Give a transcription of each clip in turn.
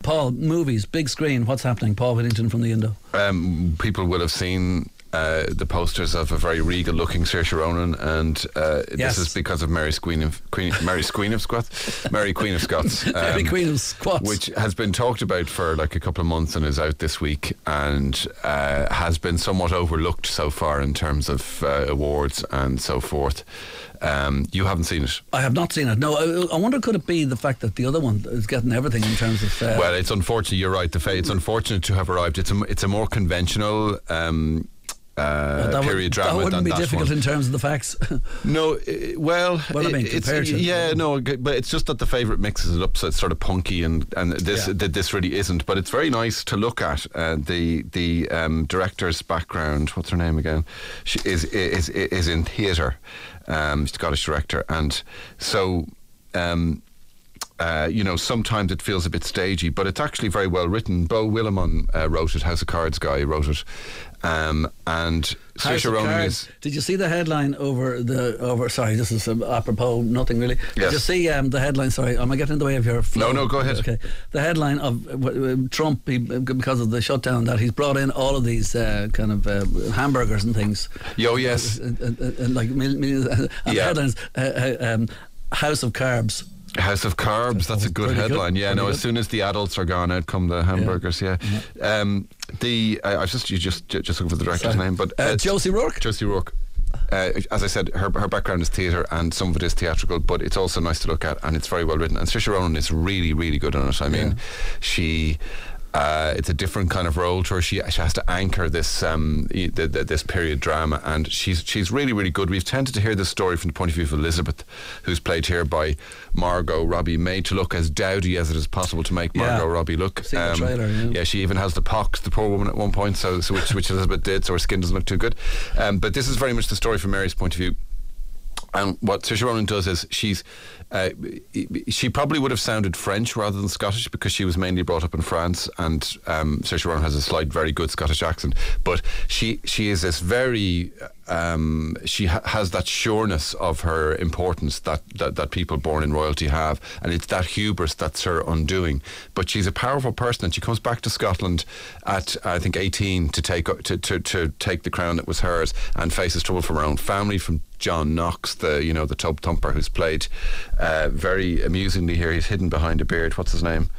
Paul, movies, big screen, what's happening? Paul Whittington from the Indo. People will have seen the posters of a very regal looking Saoirse Ronan, and this is because of Mary Queen of Scots, Mary Queen of Scots, which has been talked about for like a couple of months and is out this week, and has been somewhat overlooked so far in terms of awards and so forth. You haven't seen it? I have not seen it. No, I wonder, could it be the fact that the other one is getting everything in terms of? Well, it's unfortunate. You're right. It's unfortunate to have arrived. It's a more conventional. Period drama. That wouldn't be difficult one. In terms of the facts. No, but it's just that the favourite mixes it up, so it's sort of punky, and this really isn't. But it's very nice to look at. The director's background. What's her name again? She is in theatre. She's a Scottish director, and so. Sometimes it feels a bit stagey, but it's actually very well written. Beau Willimon wrote it. House of Cards guy wrote it, and Saoirse Ronan is. Did you see the headline over? Sorry, this is apropos nothing really. Yes. Did you see the headline? Sorry, am I getting in the way of your flow? No, go ahead. Okay, the headline of Trump, because of the shutdown, that he's brought in all of these kind of hamburgers and things. Oh yes, and like millions. Headlines. House of Carbs. House of Carbs, that's a good headline. As soon as the adults are gone, out come the hamburgers. I just look for the director's name, but Josie Rourke. Josie Rourke. As I said, her background is theatre, and some of it is theatrical, but it's also nice to look at, and it's very well written. And Saoirse Ronan is really, really good on it. I mean, she. It's a different kind of role to her. She has to anchor this this period drama, and she's really, really good. We've tended to hear this story from the point of view of Elizabeth, who's played here by Margot Robbie, made to look as dowdy as it is possible to make Margot Robbie look. Seen the trailer, she even has the pox, the poor woman, at one point, so which Elizabeth did, so her skin doesn't look too good. But this is very much the story from Mary's point of view. And what Saoirse Ronan does is she probably would have sounded French rather than Scottish, because she was mainly brought up in France, and Saoirse Ronan has a slight, very good Scottish accent, but she is this very she has that sureness of her importance that people born in royalty have, and it's that hubris that's her undoing. But she's a powerful person, and she comes back to Scotland at I think 18 to take the crown that was hers, and faces trouble from her own family, from John Knox, the tub thumper, who's played very amusingly here. He's hidden behind a beard. What's his name?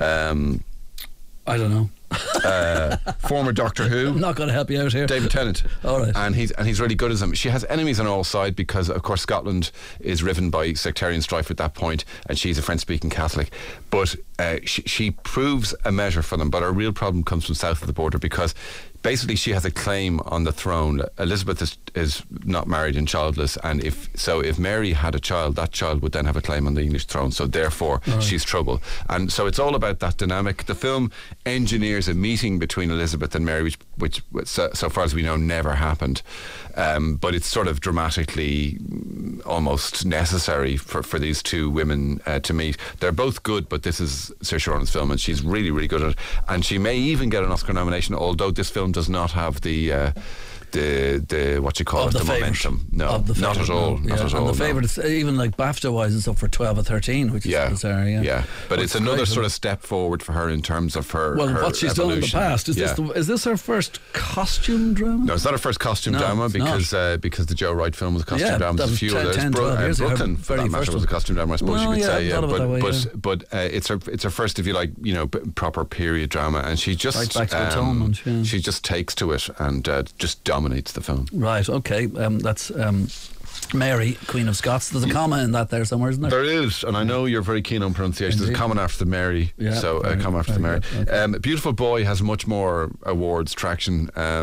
I don't know. Former Doctor Who. I'm not going to help you out here. David Tennant. All right. And he's really good as him. She has enemies on all sides, because of course Scotland is riven by sectarian strife at that point, and she's a French-speaking Catholic. But she proves a measure for them. But her real problem comes from south of the border, because basically she has a claim on the throne. Elizabeth is not married and childless, and if Mary had a child, that child would then have a claim on the English throne, so therefore she's trouble. And so it's all about that dynamic. The film engineers a meeting between Elizabeth and Mary, which so far as we know never happened, but it's sort of dramatically almost necessary for these two women to meet. They're both good, but this is Saoirse Ronan's film, and she's really, really good at it, and she may even get an Oscar nomination, although this film does not have the what you call it, the momentum. No, not at all. Not at all. And the favourite, even like BAFTA wise, is up for 12 or 13, which is bizarre. Yeah, but it's another sort of step forward for her in terms of her. Well, her what she's evolution. done in the past is this her first costume drama? No, it's not her first costume drama, because the Joe Wright film was a costume drama. There's a few others. Brooklyn, for that matter, was a costume drama, I suppose you could say. But it's her first, if you like, proper period drama, and she just right back to atonement. She just takes to it and just dominates the film. Right, okay. That's Mary, Queen of Scots. There's a comma in that there somewhere, isn't there? There is, and I know you're very keen on pronunciation. Indeed. There's a comma after the Mary, a comma after the Mary. Okay. Beautiful Boy has much more awards traction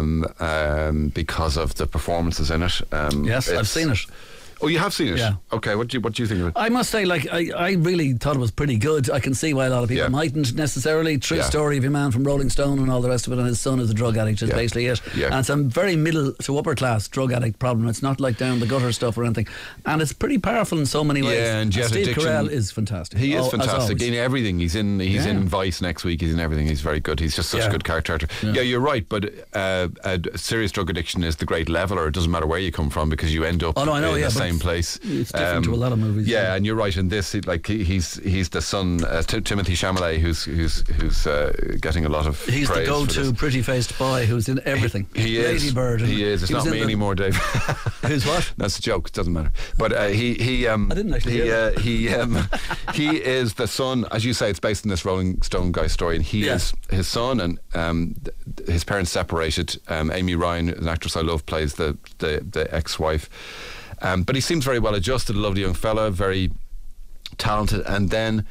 because of the performances in it. Yes, I've seen it. Oh, you have seen it? Yeah. Okay, what do you think of it? I must say, I really thought it was pretty good. I can see why a lot of people mightn't necessarily. True story of a man from Rolling Stone and all the rest of it, and his son is a drug addict, is basically it. Yeah. And it's a very middle to upper class drug addict problem. It's not like down the gutter stuff or anything. And it's pretty powerful in so many ways. Yeah, and Steve Carell is fantastic. He is fantastic in everything. He's in Vice next week. He's in everything. He's very good. He's just such a good character actor. Yeah, you're right, but serious drug addiction is the great leveler. It doesn't matter where you come from, because you end up in the same same place. It's different to a lot of movies. Yeah, and you're right in this. He's the son, Timothy Chalamet, who's getting a lot of He's praise the go-to pretty-faced boy who's in everything. He is. Lady Bird. He is. It's not me anymore, Dave. Who's what? That's a joke. It doesn't matter. But I didn't actually hear that. He is the son. As you say, it's based on this Rolling Stone guy story, and he is his son, and his parents separated. Amy Ryan, an actress I love, plays the ex-wife. But he seems very well adjusted, a lovely young fella, very talented, and then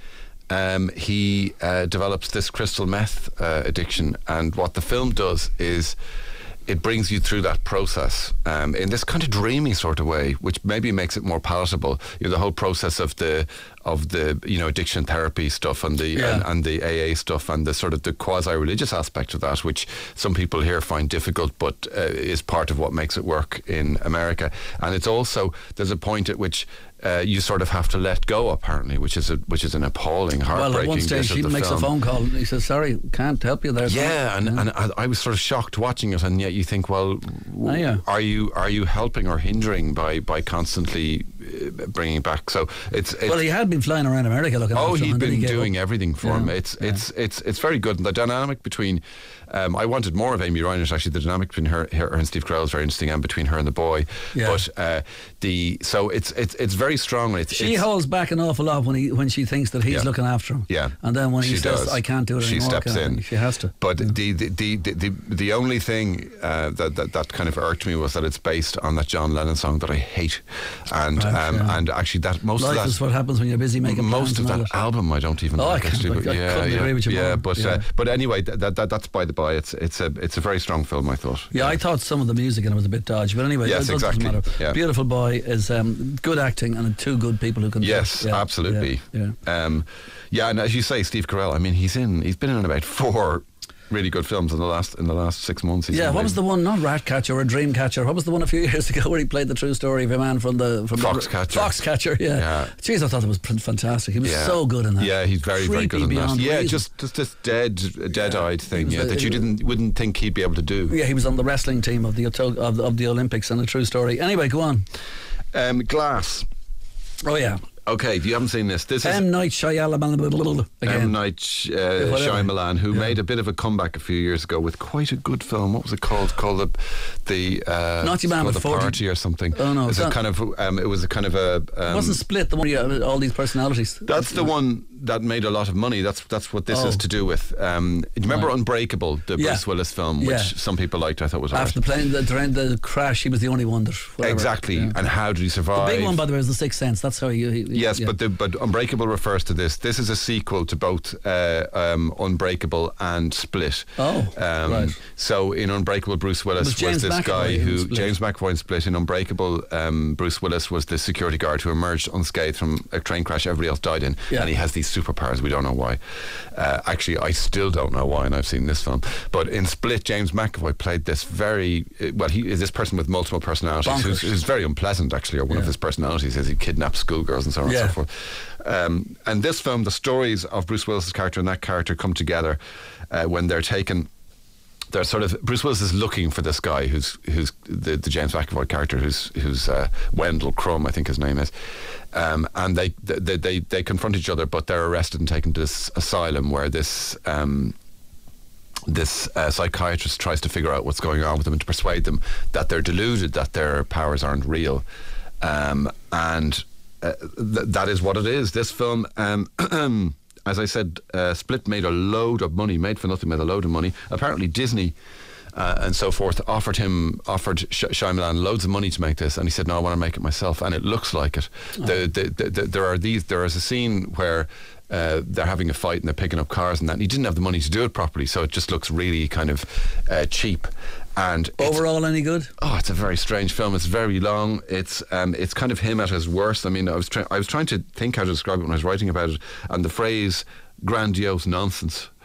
he develops this crystal meth addiction. And what the film does is it brings you through that process in this kind of dreamy sort of way, which maybe makes it more palatable. The whole process of the addiction therapy stuff and the and the AA stuff and the sort of the quasi-religious aspect of that, which some people here find difficult, but is part of what makes it work in America. And it's also, there's a point at which you sort of have to let go, apparently, which is an appalling, heartbreaking. Well, at one stage he makes a phone call and he says, "Sorry, can't help you there." Yeah, and I was sort of shocked watching it, and yet you think, well, are you helping or hindering by constantly bringing back? So it's well, he had been flying around America looking. Oh, he'd been doing everything for him. It's very good, and the dynamic between. I wanted more of Amy Ryan. Actually, the dynamic between her and Steve Carell is very interesting, and between her and the boy. Yeah. But it's very strong. She holds back an awful lot when she thinks that he's looking after him. Yeah, and then when he says, "I can't do it anymore," she steps in. She has to. But the only thing that kind of irked me was that it's based on that John Lennon song that I hate, and actually that most Life of that is what happens when you're busy making most of that album I don't even like. I couldn't agree with you more. But anyway, that's by the by. It's a very strong film, I thought. Yeah, I thought some of the music in it was a bit dodgy, but anyway, yes, it doesn't matter. Yeah. Beautiful Boy is good acting and two good people who can. Yes, absolutely. And as you say, Steve Carell. I mean, he's been in about 4 really good films in the last 6 months. What was the one? Not Ratcatcher or Dreamcatcher. What was the one a few years ago where he played the true story of a man from Foxcatcher? Foxcatcher. Yeah. Jeez, I thought it was fantastic. He was so good in that. Yeah, he's very very good in that. Yeah, just this dead-eyed thing. That you wouldn't think he'd be able to do. Yeah, he was on the wrestling team of the Olympics and a true story. Anyway, go on. Glass. Oh yeah. Okay, if you haven't seen this is M. Night Shyamalan again. M. Night Shyamalan, who made a bit of a comeback a few years ago with quite a good film. What was it called? Called the Naughty Man with 40 Party or something. Oh no, it was a kind of it wasn't Split, the one you had all these personalities. That's the one that made a lot of money. That's what this is to do with. You remember Unbreakable, the Bruce Willis film, which some people liked. I thought was after the plane, the crash, he was the only one that. Exactly, and how did he survive? The big one, by the way, was The Sixth Sense. That's how he yes, but Unbreakable refers to this. This is a sequel to both Unbreakable and Split. Right. So in Unbreakable, Bruce Willis was this guy who James McAvoy in Split. In Unbreakable, Bruce Willis was the security guard who emerged unscathed from a train crash everybody else died in, and he has these superpowers. We don't know why. Actually, I still don't know why, and I've seen this film. But in Split, James McAvoy played this he is this person with multiple personalities who's very unpleasant, actually, or one of his personalities is he kidnaps schoolgirls and so on and so forth. And this film, the stories of Bruce Willis's character and that character come together when they're taken. They're sort of Bruce Willis is looking for this guy who's the James McAvoy character who's Wendell Crumb, I think his name is, and they confront each other, but they're arrested and taken to this asylum where this psychiatrist tries to figure out what's going on with them and to persuade them that they're deluded, that their powers aren't real, and that is what it is. This film. As I said, Split made a load of money, Made for Nothing made a load of money. Apparently Disney and so forth offered Shyamalan loads of money to make this, and he said, no, I want to make it myself, and it looks like it. There is a scene where they're having a fight and they're picking up cars and that, and he didn't have the money to do it properly, so it just looks really kind of cheap. And overall, any good? Oh, it's a very strange film. It's very long. It's kind of him at his worst. I mean, I was trying to think how to describe it when I was writing about it, and the phrase "grandiose nonsense"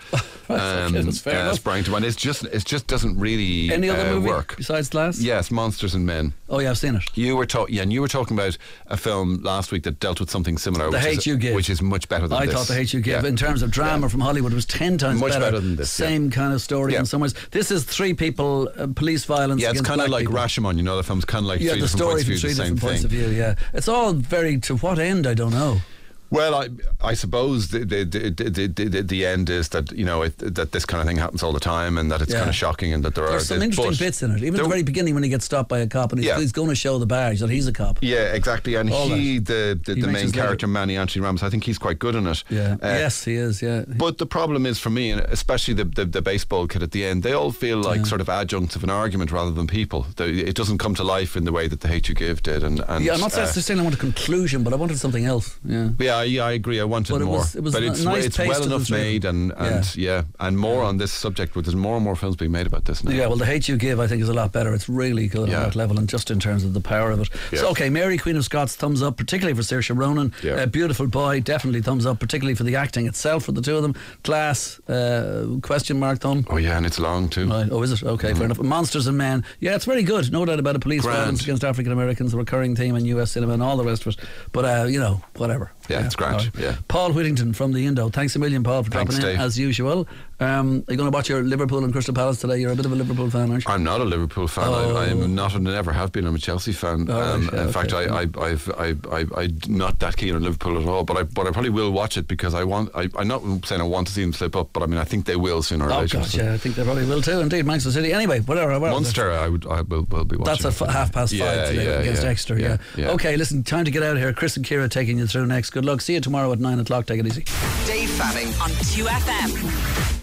That's fair enough. Sprang to mind. It just doesn't really Any other movie work besides Glass? Yes, Monsters and Men. Oh yeah, I've seen it. You were and you were talking about a film last week that dealt with something similar. The Hate You Give, which is much better than this. I thought The Hate You Give, in terms of drama from Hollywood, was 10 times much better than this. Same kind of story in some ways. This is three people, police violence. Yeah, it's kind of like people. Rashomon. You know, the film's kind of like three different points of view. Three different points of view. Yeah, it's all very to what end? I don't know. Well, I suppose the end is that, you know, that this kind of thing happens all the time, and that it's kind of shocking, and that there's some interesting bits in it. Even at the very beginning, when he gets stopped by a cop and he's going to show the barge that he's a cop. Yeah, exactly. And the main character, Manny Anthony Ramos, I think he's quite good in it. Yeah. Yes, he is. Yeah. But the problem is for me, and especially the baseball kid at the end, they all feel like sort of adjuncts of an argument rather than people. It doesn't come to life in the way that The Hate You Give did. And I'm not saying I want a conclusion, but I wanted something else. Yeah, I agree. I wanted more, but it's well enough made, and more on this subject. There's more and more films being made about this now. Yeah, well, The Hate You Give, I think, is a lot better. It's really good on that level, and just in terms of the power of it. Yeah. So, okay, Mary, Queen of Scots, thumbs up, particularly for Saoirse Ronan. Yeah. Beautiful Boy, definitely thumbs up, particularly for the acting itself for the two of them. Glass, question mark thumb. Oh yeah, and it's long too. Right. Oh, is it? Okay, fair enough. Monsters and Men. Yeah, it's very good. No doubt about it. Police violence against African Americans, a recurring theme in US cinema, and all the rest of it. But whatever. Yeah, it's grand. Right. Yeah. Paul Whittington from the Indo. Thanks a million, Paul, for dropping in Dave. as usual. Are you going to watch your Liverpool and Crystal Palace today? You're a bit of a Liverpool fan, aren't you? I'm not a Liverpool fan. I am not, and never have been. I'm a Chelsea fan. In fact, I'm not that keen on Liverpool at all. But I probably will watch it because I'm not saying I want to see them slip up, but I mean I think they will sooner or later. Gosh, yeah, I think they probably will too. Indeed, Manchester City. Anyway, whatever. Munster, I will be watching. That's at 5:30 today against Exeter. Yeah. Okay, listen, time to get out of here. Chris and Ciara taking you through next. Good luck. See you tomorrow at 9 o'clock. Take it easy. Dave Fanning on 2FM.